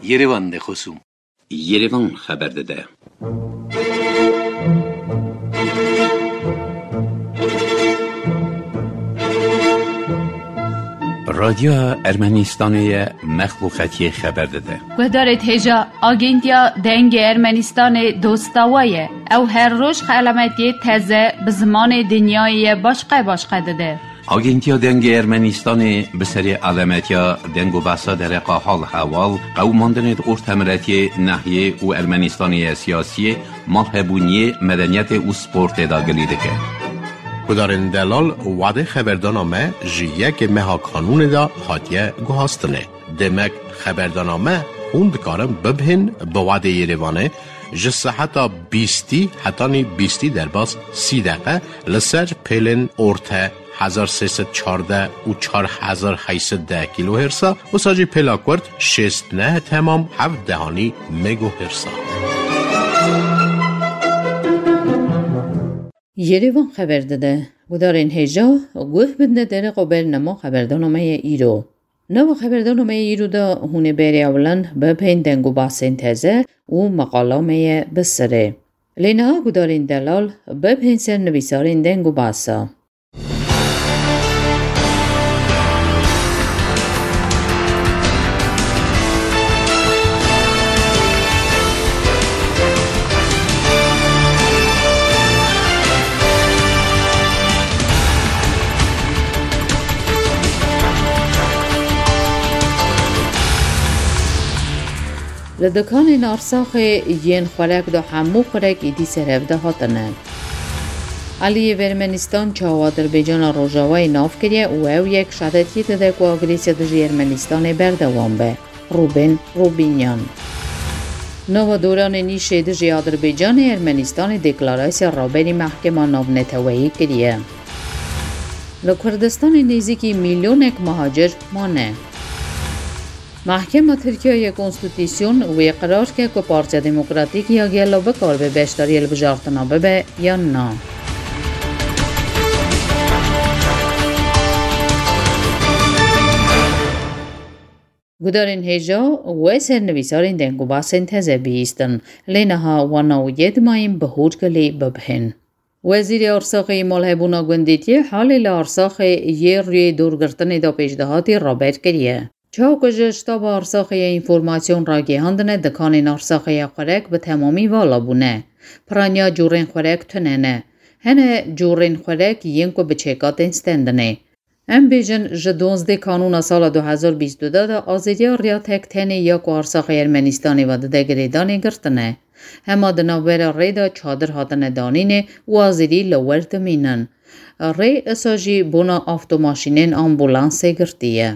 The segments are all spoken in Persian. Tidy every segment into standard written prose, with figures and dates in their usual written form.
Yerevan de خصوم Yerevan خبر داده. رادیو ارمنستان مخلوقاتی خبر داده. گذارت هجا آگنتیا دنگ ارمنستان دوستاویه او هر روز علامتی تازه به زمان دنیای باشقه داده. آگنتیا دنگ ارمنستان به سری علامتیا دنگ و بحثا در حال حوال قوماندن ارتمرتی ناحیه و ارمنستانی سیاسی مالهبونی مدنیت و سپورت داگلی دکه. کدارن دلال وعده خبردانامه جیه که مها قانون دا حاتیه گوهاستنه. دمک خبردانامه خوند کارم ببهن به وعده یریوانه جسه حتی 20 در باز 30 دقیقه لسر پیلن ارته 1314 و 4810 کیلو هرسا و ساجی پیلاکورد 69 تمام 7 دهانی مگو هرسا. یریوان خبر داده بودارین هجا گوه بنده در قبر نما خبردانامه ایرو. نما خبردانامه ایرو دا هونه بری اولن بپین دنگو باسین تازه و مقالامه بسره. لینا بودارین دلال بپین سر نویسارین دنگو باسا. لدکان نارساخ ین خورک دا همو خورک ایدی سرهفده هاتنه. علی ارمنستان چاو آذربایجان روژاوای ناف کریه و او یک شدتی داده که آگریسیا دجی ارمنستان بردوام به. روبینیان نو دوران نیشه دجی آذربایجان ارمنستان دکلاراسیا رابری محکمه نابنتوهی کریه. لکردستان نیزیکی میلیونک مهاجر مانه. محکمه ترکیه کنستیتوسیون و قرار که پارچه دموکراتیک یا گلو بکار به بیشتری البجارتنا به یا نه. گدارین هجا و سرنویسارین دنگو باسن تزه بیستن لینها و نوید مایم بهور کلی ببهن. وزیر ارساقی مالهبونا گندیتی حالی لارساق یه روی دورگرتن دا پیشدهاتی رابط کریه. چاو کجشتا با ارساقی اینفورماسیون را گیهاندنه دکان ارساقی خورک به تمامی والا بونه. پرانیا جورین خورک تننه. هنه جورین خورک ینکو به چکات انستندنه. ام بیجن جدونزده کانون سال 2022 دا آزیدیا ریا تک تنی یا کو ارساقی ارمنستانی و دده گریدانی گرتنه. هما دناویر ریدا چادر هاتنه دانینه و آزیدی لور دمینن. ری اساجی بونا آفتوماشینین آمبولانس گرتیه.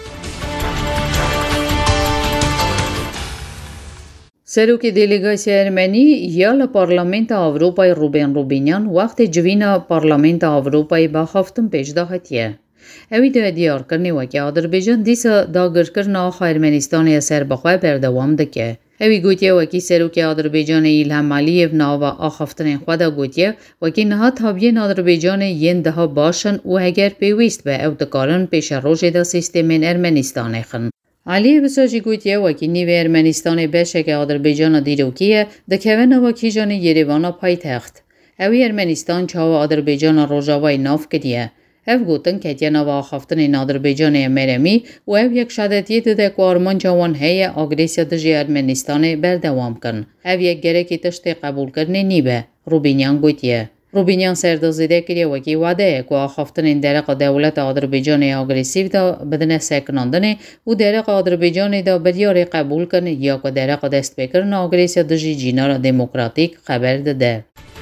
سروک دلیگاسیا ارمنی یا لپارلمنت آوروپای روبینیان وقت جوینا پارلمنت آوروپای با هفتم پیشداهتیه. اوی دو دیار کرنی وکی آذربایجان دیسا داگر کرنا آخا ارمنستانی سر بخواه بردوام دکه. اوی گوتیه وکی سروک آذربایجان ایلهم علیف ناوا آخفتن خوادا گوتیه وکی نها تابین آذربایجان ین ده باشن و اگر پیویست به او دکارن پیش روش دا سیستمین ارمنستانی خن. علی بساجی گوتیه وکی نیو ارمنستان بشه که آذربایجان دیروکیه دکوه وکی جان یریوانا پای تخت. اوی ارمنستان چاو آذربایجان روژاوای ناف کدیه. او گوتن که تینا و آخفتن آذربایجان امرمی و او یک شدتی ده که آرمان جوان هی آگریسیا دجی ارمنستان بردوام کن. او یک گره که تشتی قبول کرنه نیبه. روبینیان گوتیه. روبینیان سردازیده کریه وکی وعده که آخفتن درق دولت آذربایجان آگریسیو دا بدن سکناندنه و درق آذربایجان دا بریار قبول کنه یا که درق دست بکرن آگریسیا دجی جینار دموکراتیک خبر داده.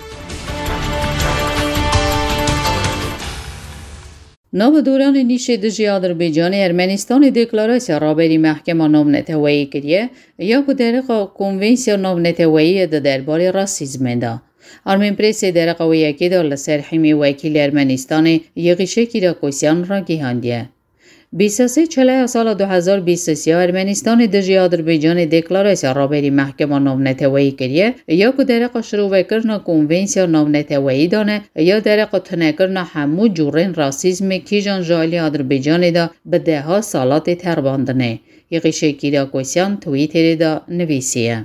نو دوران نیشه دجی آذربایجان ارمنستان دکلاراسیا رابری محکمه نابنتوهی کریه یا که درق کنوینسیا نابنتوهی دا درباره راسیزم دا. آرمین پریس در قویه که دار لسر حمی وکیل ارمنستان یقیشه کیراکوسیان را گیهاندیه. 23 جولای سال 2023 ارمنستان دژی آذربایجان دکلاراسیا رابری محکمه نامنتوایی کریه یا که درق شروع کرنا کنونسیا نامنتوایی دانه یا درق تنکرنا همو جورین راسیزم کیجان جالی آذربایجان دا به ده ها سالات ترباندنه. یقیشه کیرا کوسیان توییتر دا نویسیه.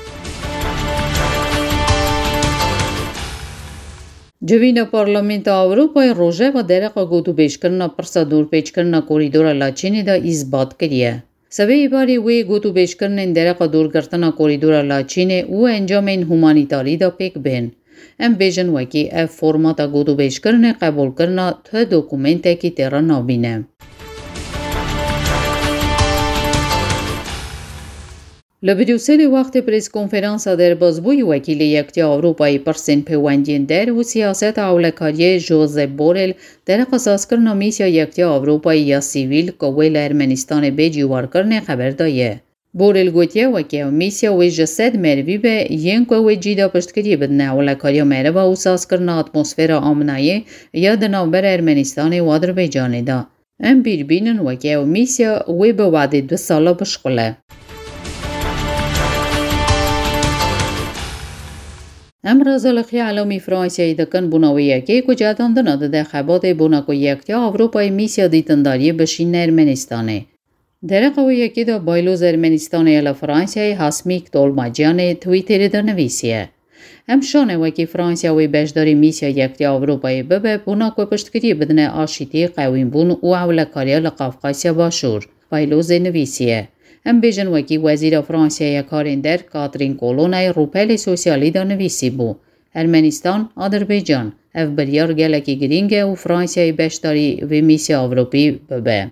جوین پارلمنت اروپای روژه و درق گوتو بیش کرنا پرسادور پیچ کرنا کوریدور لاچینی دا اثبات کریه. سبه باری وی گوتو بیش کرنن درق دور گرتنا کوریدور لاچینی و انجام این هومانیتاری دا پیک بین. ام بیجن وکی اف فرماتا گوتو بیش کرنه قبول کرنا تا دوکومنته کی تیرا نابینه. لبروسل وقت پریس کنفرانس در بازبوی وکیل یکتا اروپایی پرسن پیوندین در و سیاست اولکاری جوزپ بورل در قصاص کرنا میسیا یکتا اروپایی یا سیویل کویل ارمنستان بیجوار کرنه خبر دایه. بورل گوتیه وکی میسیا و جسد مروی به ین کوی جیدا پشتکری بدنه اولکاری مرو و ساز کرنا اتمسفر آمنایی یا دنابر ارمنستان و آذربایجان دا. ام بیربینن وکی میسیا و به وعد 2 ساله بشغله. امروز لخی علامی فرانسیایی دکن بناویه که کجاتان دناده ده خبات بناکو یکتا اروپای میسیا دیتنداری بشین ارمنستانه. در قوی یکی دا بایلوز ارمنستانه الا فرانسیایی حسمیک دولماجیانه تویتر دا نویسیه. همشانه وکی فرانسیاوی بشداری میسیا یکتا اروپای ببه بناکو پشتگیری بدنه آشیتی قویم بون و اولکاری لقافقاسیا باشور. بایلوز نویسیه. ام بیجن وکی وزیر فرانسیای کارندر کاترین کولونای روپل سوسیالی دا نویسی بو. ارمنستان، آذربایجان، اف بریار گلکی گرینگه و فرانسیای بشداری و میسیا اروپی ببه.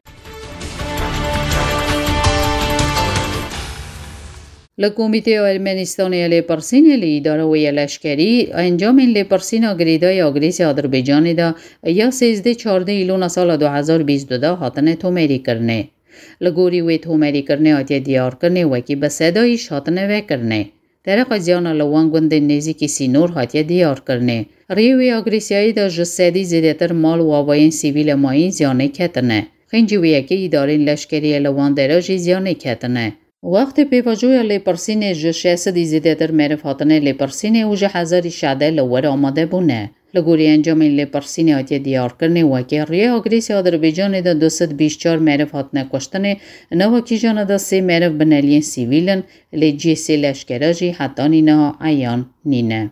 لکومیته ارمنستانی لیپرسین لیداره و لشکری انجام لیپرسین گریدای آگریس آذربایجان دا یا 13-14 ایلون سال 2022 هاتنه تومری کرنه. لگوری وی تومری کرنه آتیا دیار کرنه وکی بسیدایش هاتنه و کرنه. در قضیان لوان گوند نزیکی سینور هاتیا دیار کرنه. ریوی آگریسیایی دا جسدی زیدتر مال و آواین سیویل ماین زیانه کتنه. خینجی وی اکی ادارین لشکری لوان دراجی زیانه کتنه. وقت پیواجوی لیپرسین جشیس دی زیدتر مرف هاتنه لیپرسین و جهزاری شعده لور آماده بونه. لگوری انجام این لیپرسین آتیا دیار کرنه وکی ریه آگریسی آذربایجان دا 224 مرف هاتنه کشتنه نواکی جانه دا 3 مرف بنالین سیویلن لیجی 3 لشکراجی حتی نینا ایان نینه.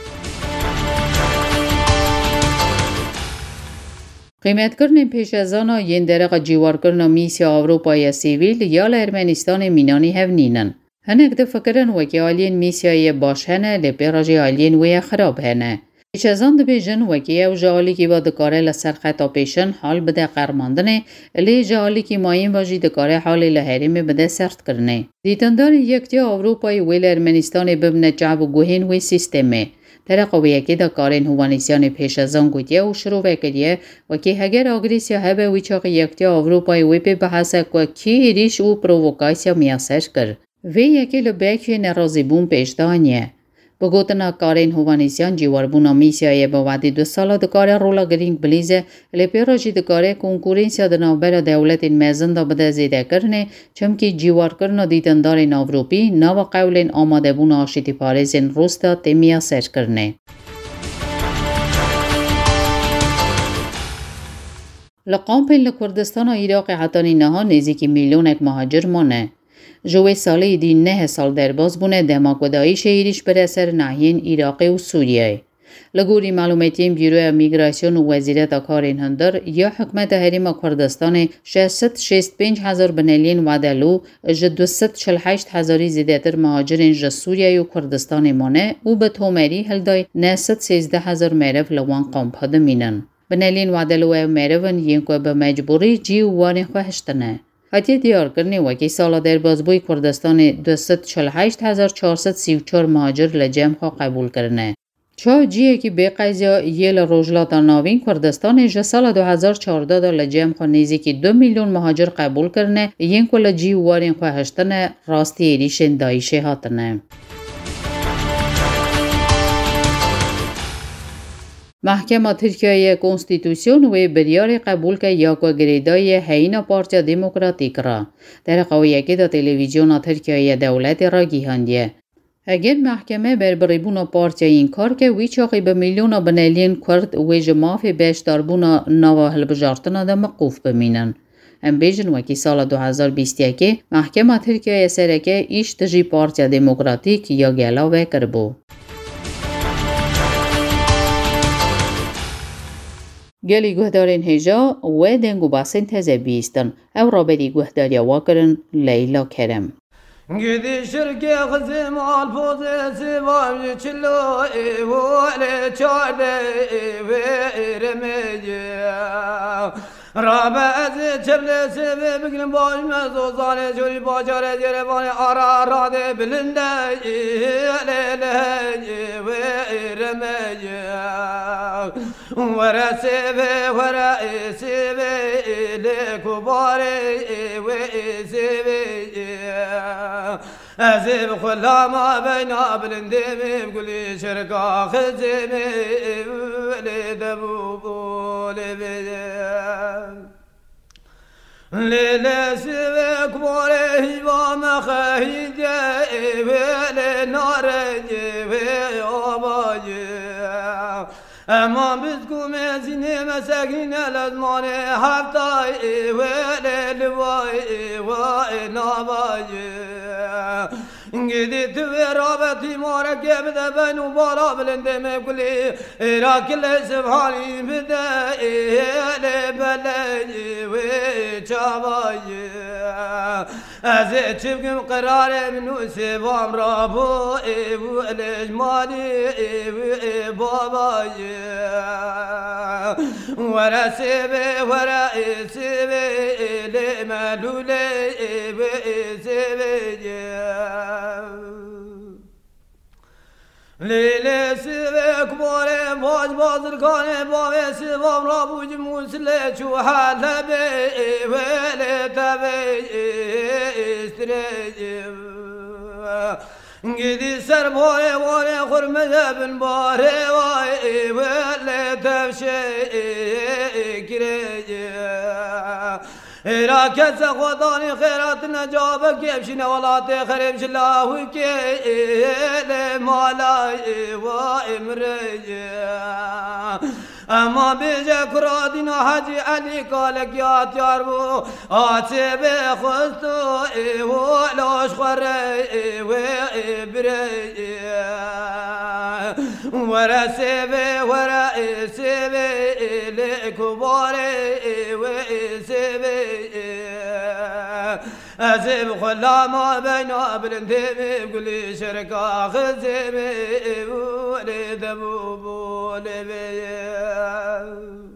قیمت کرنه پیش از آن ین درق جیوار کرنه میسیا اروپای سیویل یا لارمنستان مینانی هف نینن. هنک ده فکرن وکی آلین میسیای باش هنه لپیراجی آلین وی خراب هنه. پیش از آن ده بیجن وکی او جالی که با دکاره لسر خطا پیشن حال بده قرماندنه لی جالی که ماین واجی دکاره حال لحریم بده سرد کرنه. دیتندار یکتیا اروپای وی لارمنستان ببنه جعب و گوهین وی سیستمه. در قویه که دا کارین هوانیسیان پیش از آن گویه و شروع وکریه و که هگر آگریسیا هبه ویچاق یکتیا اروپای وی به بحثه که کی ریش و پرووکاسیا میاسش کر. وی یکی لبکی نرازی بون پیش دانیه. بگوتنا کارین هوانیسیان جیواربونا میسیای با وعدی 2 ساله دکاره رولا گرینگ بلیزه لپیراجی دکاره کنکورنسیا دنابر دولت مزن دا بده زیده کرنه چمکی جیوار کرنا دیتندار اروپی نو قولین آماده بون آشیتی پارزین روز دا تیمیا سر کرنه. لقامپین لکردستان و عراق حتی نها نزیکی میلیونک مهاجر مانه. جوی سالی دی 9 سال در باز بونه دماغدایی شهریش بر اثر ناحیه عراق و سوریه. لگوری معلوماتی بیروی میگراسیون و وزارت کارین هندر یا حکمت حریم کردستان 665,000 بنالین وعدلو ج 248,000 زیادتر مهاجرین ج سوریه و کردستان مانه و به تومری هلدای 913,000 مرف لوان قامپ هدمینن. بنالین وعدلو و مرفن ینکو به مجبوری جی وانی خواهشتنه. حتی دیار کرنه وکی سالا در بازبوی کردستان 248,434 مهاجر لجمع ها قبول کرنه. چا جیه که به قضیه یل روجلات ناوین کردستان جه سال 2014 دا لجمع ها نیزی که 2 میلیون مهاجر قبول کرنه ین کل جی وارین خواهشتنه راستی ایریشن دایشه هاتنه. محکمه ترکیه کنستیتوسیون و بریار قبول که یاکو گریدای هینا پارچه دموکراتیک را در قویه که دا تلویزیون ترکیه دولت را گیهاندیه. اگر محکمه بربریبون پارچه این کار که وی چاقی به میلیون بنیلین کرد و جماف بیشتر بونا نواهل بجارتنا دا مقوف بمینن. ام بیجن وکی سال 2021 محکمه ترکیه سرکه ایش تجی پارچه دموکراتیک یا گلا وکر بو. گلی گهدارین هجا و دنگو باسن تزه بیستن او را بدی گهداری واکرن لیلا کرم. گیدی شرکی خزم آلفوز سوام چلو ایوال چارده ایرمیجا رابع از چبل سوی بگن باش مزوزان جوری باجاره جربان آرا راده بلنده ایلیلی ایرمیجا ورا سوی ورا سوی لکباری سوی أزيب خلا ما بين بلندمي بقولي شركا خزمي لدبوبو لبيا ليلة سبك بوري وما خيجي ولنار جي وباجي أما بتكم زين مساكين الأزمان حفتاي وللواي وناباجي قدي ترابتي مركب ذبن وبارا بلندم كلي راكل سبحاني بداي لبلاي وشاباي أزيد شبكم قرار منو سبام رابو والإجمالي باباي ورا سبي ورا سبي لمالولي سبي لیلی سوی کباره باج بازر کانه باوی سوام را بوج موسله چو حاله بی ویلی تبی استریجی گیدی سر باره واره خرمه بن باره وای ویلی تبشی کریجی راكز خداني خيرات نجابك يمشي ولاتي خريب شلاوي كي مالاي وامرجي اما بيجا كرادنا حاجي علي قالك يا تياربو آتبي خستو ولوش خري وابرجي ورا سيبي ورا سيبي لكباري وسيبي أزيب خلا ما بين بلندمي بقولي شركا خزمي ولدبوبو لبيا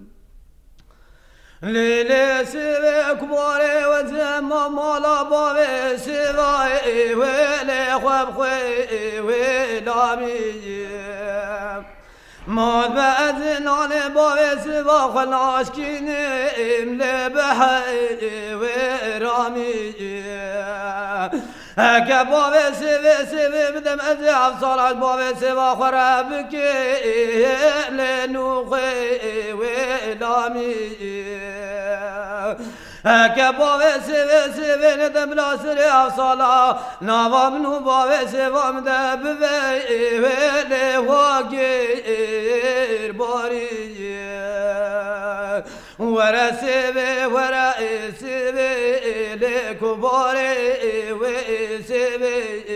ليلي سيبي كباري وزما مالا بابي سيباي ويلي خواب خوي ويلامي ماد بأذن على بابي سبا خلاش كينيم لبحي ورامي هكا بابي سبي بدم أزعف صلاة بابي سبا خرابك لنوخي ولامي هكا بابي سبي ندم لا سريع صلاة نوا منو بابي سبا مدب بي ولي واقير باري ورا سبي ورا سبي لكباري وسبي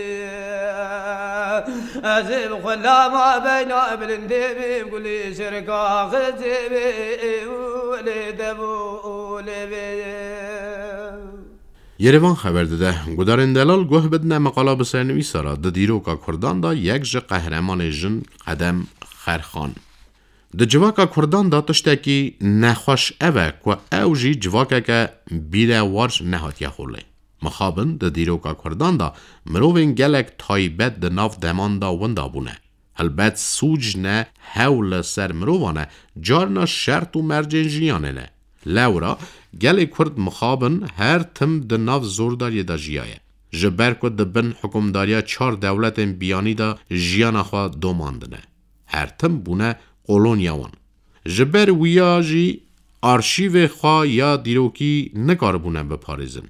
أزيب خلا ما بين بلندمي بقولي شركا خزبي ولدبو لبي یروان خبر داده گودارن دلال گوه بدنه مقاله بسرنویس را ده دیروکا کردان دا یک جه قهرمان جن قدم خرخان. ده جواکا کردان دا تشتاکی نخوش اوه که او جی جواکا که بیره وارش نهاتیه خوله. مخابن ده دیروکا کردان دا مروین گلک تایبت ده ناف دمان دا وندا بونه. البته سوج نه حول سر مروانه جارنا شرط و مرجن جیانه نه. لورا گل کرد مخابن هر تم ده ناف زورداری دا جیایه. جبر کد ده بن حکمداریا 4 دولت بیانی دا جیانا خواه دوماندنه. هر تم بونه قولونیاوان. جبر ویا جی آرشیو خواه یا دیروکی نکاربونه بپارزن.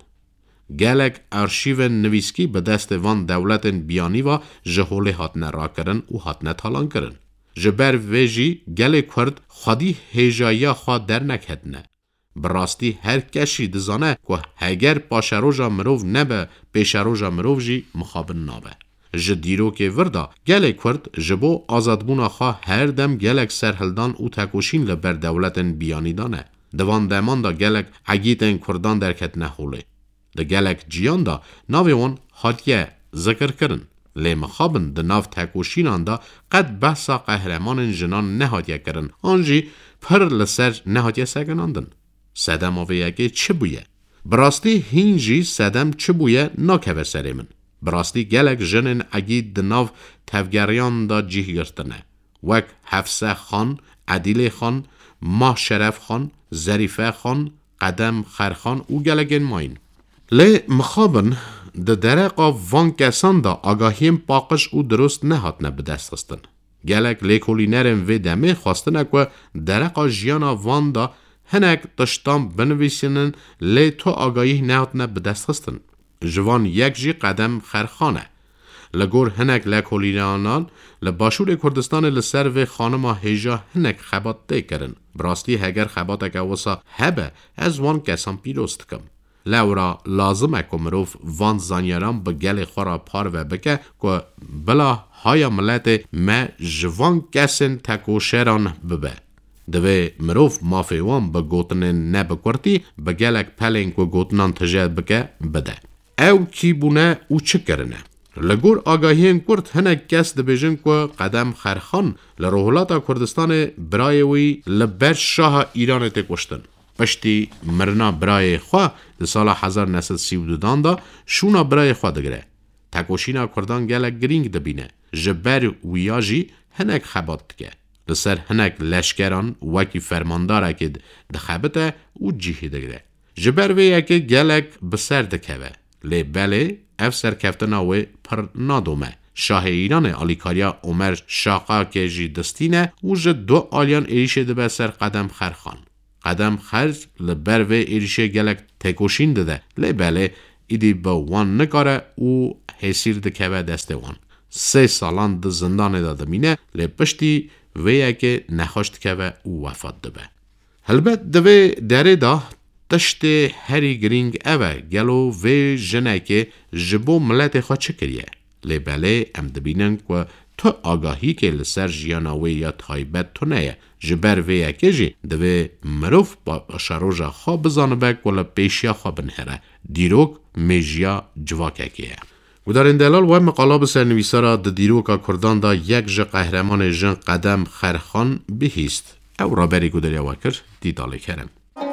گلک آرشیو نویسکی به دست وان دولت بیانی و جهوله هاتنه را کرن و هاتنه تالان کرن. جبر ویجی گل کرد خودی هیجایی خواه در نکهدنه. براستی هر کشی دزانه که هگر پاشروجا مروف نبه پیشروجا مروف جی مخابن نابه. جدیرو که وردا گل کرد جبو آزادبونا خواه هر دم گلک سرهلدان و تکوشین لبر دولت بیانی دانه. دوان دمان دا گلک عگیتن کردان درکت نهوله. ده گلک جیان دا ناوی اون حادیه ذکر کرن. لی مخابن ده ناو تکوشینان دا قد بحثا قهرمان جنان نهادیه کرن. آنجی پر لسر نهادیه سگناندن. سدم آویه چه بویه؟ براستی هینجی سدم چه بویه ناکوه سری من. براستی گلک جنن اگید دناو تفگریان دا جیه گرتنه. وک حفصه خان، عدیل خان، ماه شرف خان، ظریفه خان، قدم خرخان و گلگن ماین. لی مخابن ده درقا وان کسان دا آگاهیم پاقش و درست نهات به دست خستن. گلک لیکولینرم و دمه خواستنه که درقا جیانا وان دا هنک داشتان بنویسینن لی تو آگاهی نهات به دست خستن. جوان یک جی قدم خرخانه. لگور هنک لکولینانان لباشور کردستان لسر و خانما هیجا هنک خبات ده کرن. براستی هگر خبات اگه وسا هبه از وان کسان پیروست کم. لورا لازمه که مروف وان زانیاران به گل خورا پار و بکه که بلا های ملت ما جوان کسن تکوشران ببه. دوی مروف مافیوان به گوتن نبکورتی به گلک پلنگ و گوتنان تجید بکه بده. او کی بونه او چه کرنه؟ لگور آگاهین کرد هنک کس دبیجن که قدم خرخان لروحلاتا کردستان برایوی لبر شاه ایران تکوشتن. پشتی مرنا برای خواه ده سال 1932 دا شونا برای خواه دگره. تکوشینا کردان گلک گرینگ دبینه. جبر ویاجی هنک خبات که. لسر هنک لشکران وکی فرمانداره که دخبته و جیهی دگره. جبر ویه که گلک بسر دکوه. لی بله اف سرکفتناوی پر نادومه. شاه ایران آلیکاریا عمر شاقا که جی دستینه و جه دو آلیان ایریشه ده بسر قدم خرخان. قدم خرج لبر و ایریشه گلک تکوشین ده لی بله ایدی با وان نکاره و حسیر ده که دسته وان. 3 سالان ده زندان داده مینه لی پشتی ویه که نخوشت که و وفات ده به. البته دوی داره دا تشت هری گرینگ اوه گلو و جنه که جبو ملت خواه چه کریه. لی بله ام دبینن که تو آگاهی که لسر جیاناوی یا تایبت تو نیه. جبر ویه که جی دوی مروف با شروجا خواه بزانه بک ولا پیشیا خواه بنهره. دیروک میجیا جواکه که و در این دلال و مقالاب سرنویسا را ده دیروکا کردان دا یک جه قهرمان جن قدم خرخان بهیست. او را بری گودریا وکر دیداله کرم.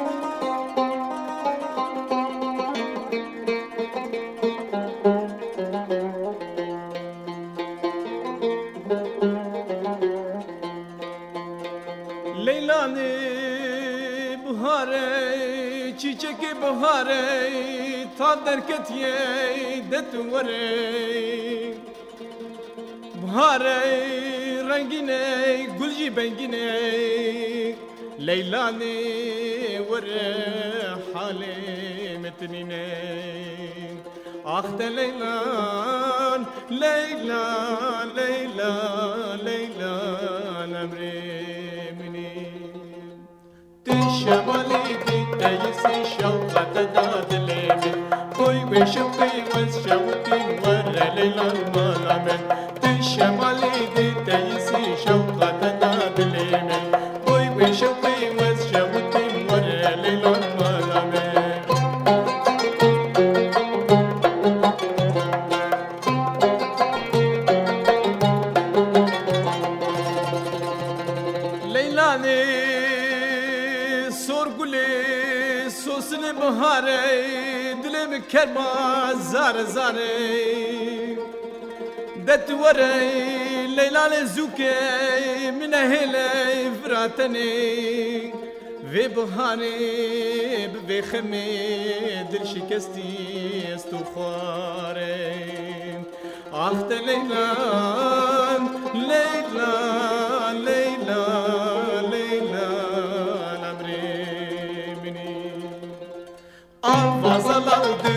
چیچکی بهاره تا درکتیه دتوره بهاره رنگینه گلجی بنگینه لیلانه وره حاله متنینه آخت لیلان لیلان لیلان لیلان امره منی تشمالی تيسي شوقة دادلين كوي وشوقي وشوقي ورا ليلى الملامن تشمالي دي تيسي شوقة دادلين كوي وشوقي وشوقي ورا ليلى الملامن ليلاني سوسن بهاره دلم کرما زار زاره دتوره لیلال زوکه من هله فراتنی و بهانه به خمه دل شکستی استخواره آخت لیلان لیلان لیلان لیلان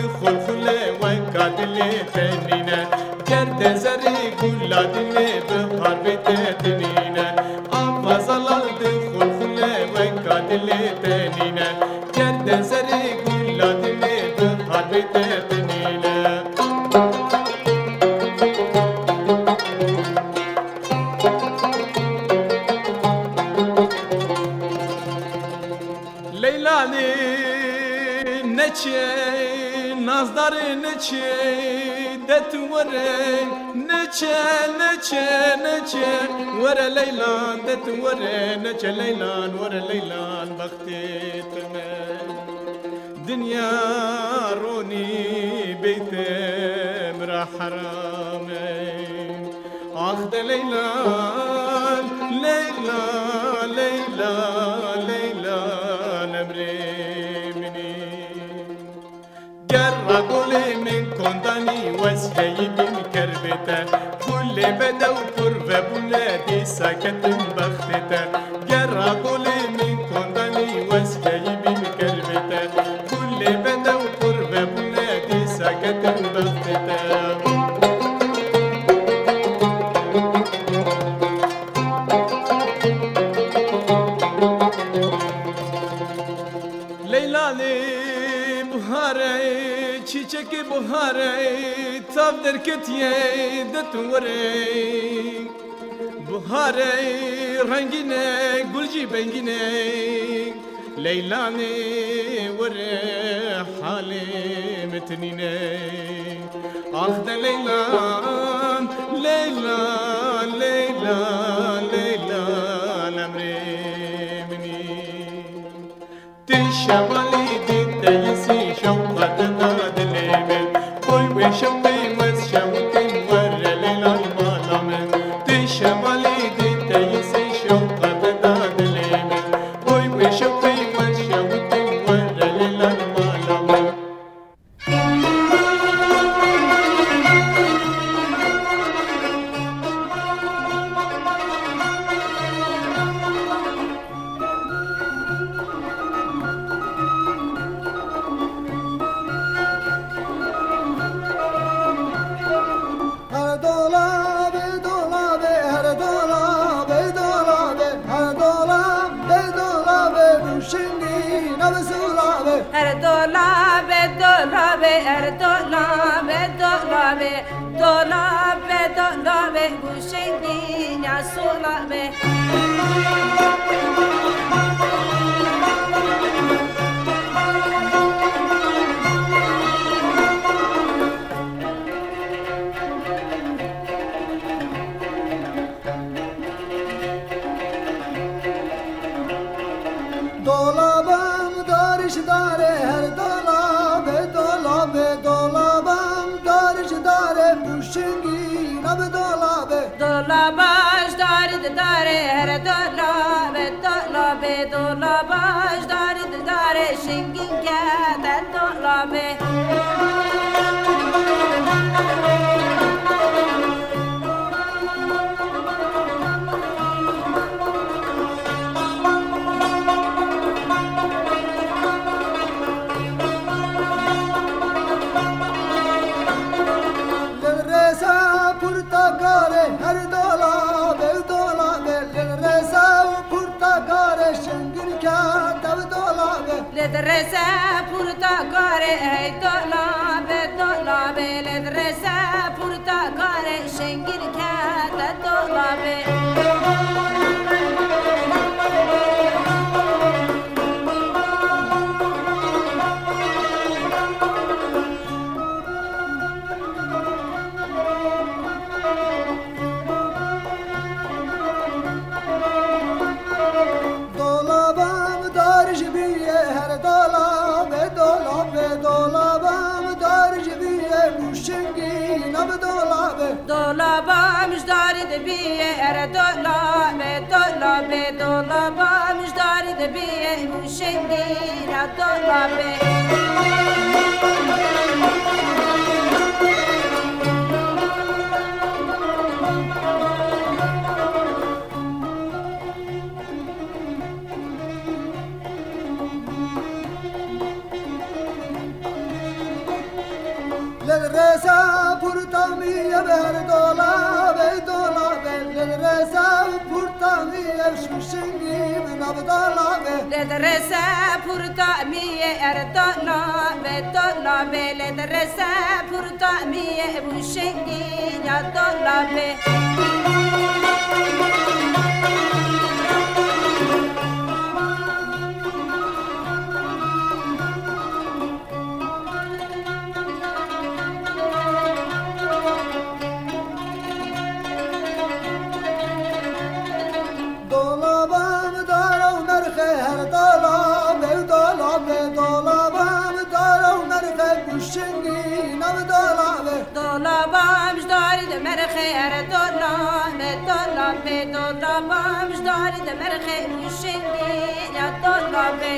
خلخله و کادل تنینه گرد زری گلادل بهار بتنینه آفازلال خلخله و کادل تنینه گرد زری گلادل بهار بتنینه لیلانی نچه نازدار نچه دتوره نچه نچه نچه وره لیلان دتوره نچه لیلان وره لیلان بختی تمه دنیا رونی بیتم را حرامه آخد لیلان لیلان لیلان لیلان امرمنی گر قولی من کندانی وزهی بیم کربته کل بدو پر و بلادی ساکتم بختته گر قولی من کندانی وزهی بیم کربته کل بدو پر و بلادی ساکتم بختته çiçek buhare tav derketiye detware buhare rengine gulci bengine leylane ware hale metnine ah de leylan leylan leylan leylan emre mini tişavali diteysi şavkat شوقي مس شوقي ورا ليل المظلم تشمالي دي تيسي شوق بداد ليمن وي وشوقي مس شوقي ورا ليل المظلم dolabe gushengi nya solabe dolabam darish dare her dolabe dolabe dolabam darish dare gushengi dolabaj darid dare her dolabe dolabe dolabaj darid dare shingin kata dolabe her dolabe dolabe reza purtagare shingir kata dolabe le reza purtagare hey dolabe dolabe le reza purtagare shingir kata dolabe dolaba müjdari de biye ere dolaba dolaba dolaba müjdari de biye müşengina dolaba للرسا پورتامی بر دولاب للرسا پورتامی شوشنگی من دولاب للرسا پورتامی دولاب للرسا پورتامی شوشنگی یا دولاب دولابمش دارید مرخیر دولابمش دارید مرخیر شنگی یا دولابه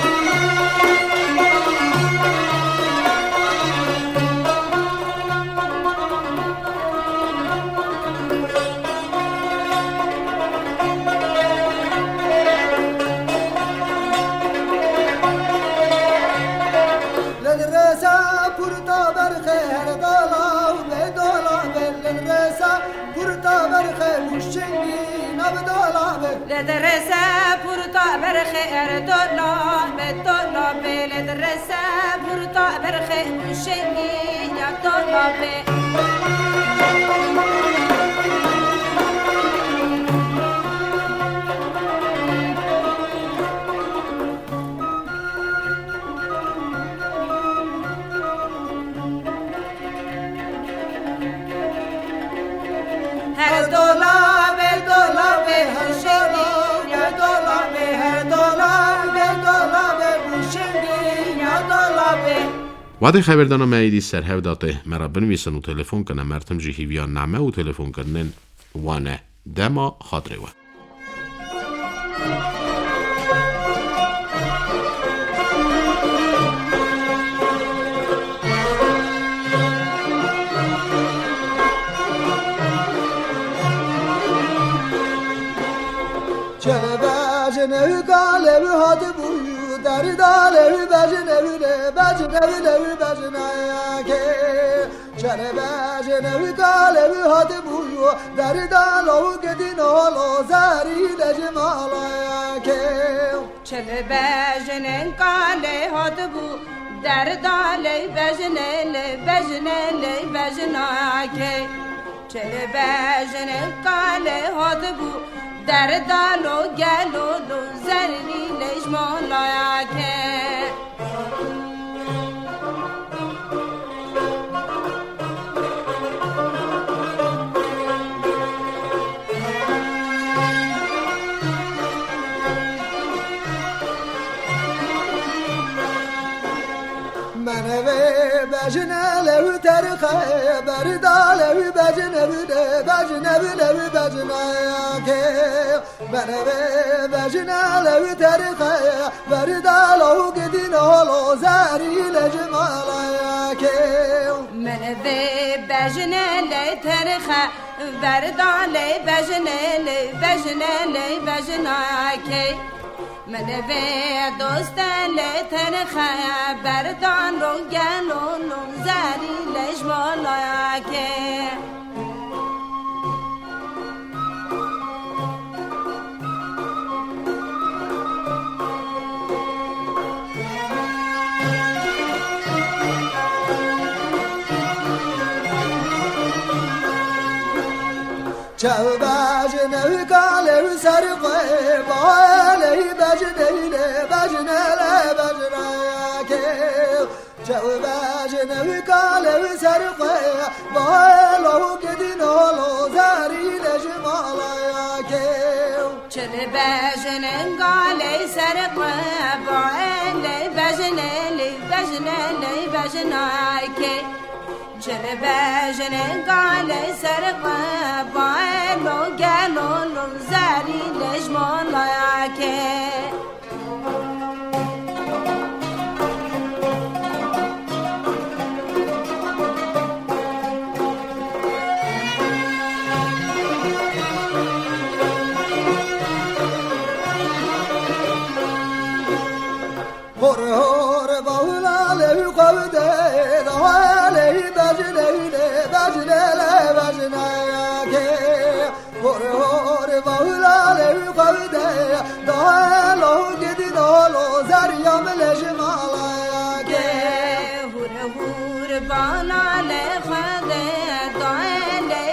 لدرسا پورتا برخیر دولاب لدرسا پورتا برخیر شنگی یا دولابه هر دولاب هر شنگی یا دولابه هر دولاب شنگی یا دولابه وادي خبردانا مايدي سر هوداته مرا بنويسن و تلفون کنه مرتم جي هيويان نامه و تلفون کنن وانه دما خاطره و بجنه قاله هات بویو در داله بجنه که چنه بجنه قاله هات بویو در دالو گدین هالو زاری لجمالا که چنه بجنه قاله هات بو در داله بجنه که چنه بجنه قاله هات بو در دالو گلو دو زرنی لجمالا که بجنه لو ترخه برداله بجنه که بجنه لو ترخه برداله گدین هالو زاری لجمالا که من بجنه لی ترخه برداله بجنه که من دوست لی ترخه بردان رو گلون زری لجمالا که چاو بجنه قاله سرقه بالی بجنه که چاو بجنه قاله سرقه بالو گدین هالو زاری لجمالا که چل بجنه قاله سرقه بالی بجنه که چل بجنه قاله سرقه بالو گلو زاری لجمالا که هور باولا لو قوده دوالی بجنه بجنه بجنه که هر بالا لقوده دالو گدی دالو زریام لجمالا که هر بالا لقوده دالو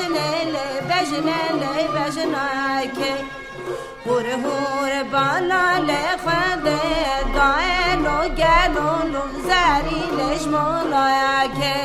بجنه که هر بالا لقوده دالو گلو زری لجمالا که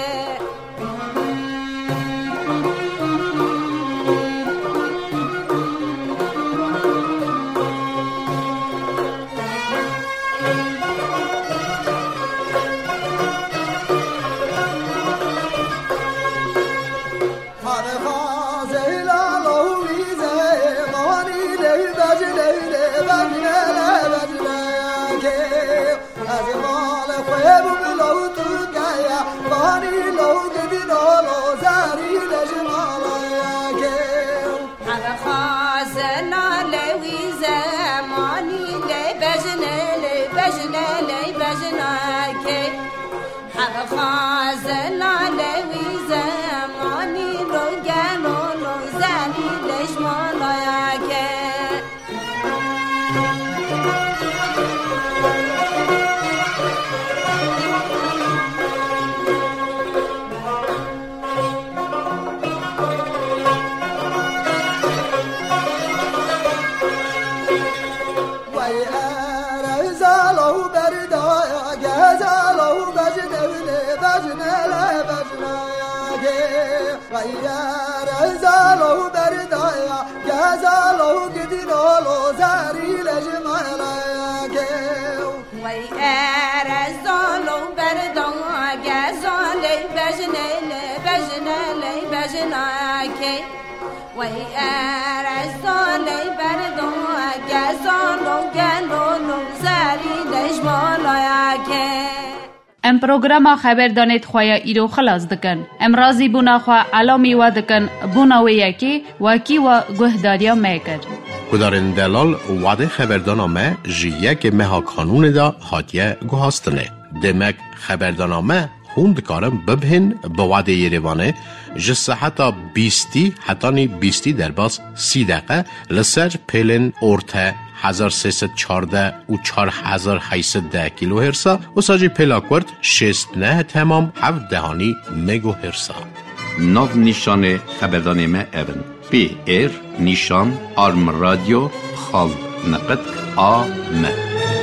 ام پروگرام خبر دانید خواه ایرو خلاص دکن. ام رازی بونا خواه علامی و دکن بونا و یکی وکی و گهداریا میکر. کدارن دلال وعده خبردانامه جیه که مها کانون دا هاتیه گوهاستنه. دمک خبردانامه خوند کارم ببهن با وعده یریوانه جسه حتی 20 حتی 20 در باز 30 دقیقه لسر پیلن ارته 1314 و 4810 کیلو هرسا و ساجی پلاکورد 69 تمام 7 دهانی مگو هرسا. ناو نیشان خبردانامه اون پی ایر نیشان آرم رادیو خال نقد آ م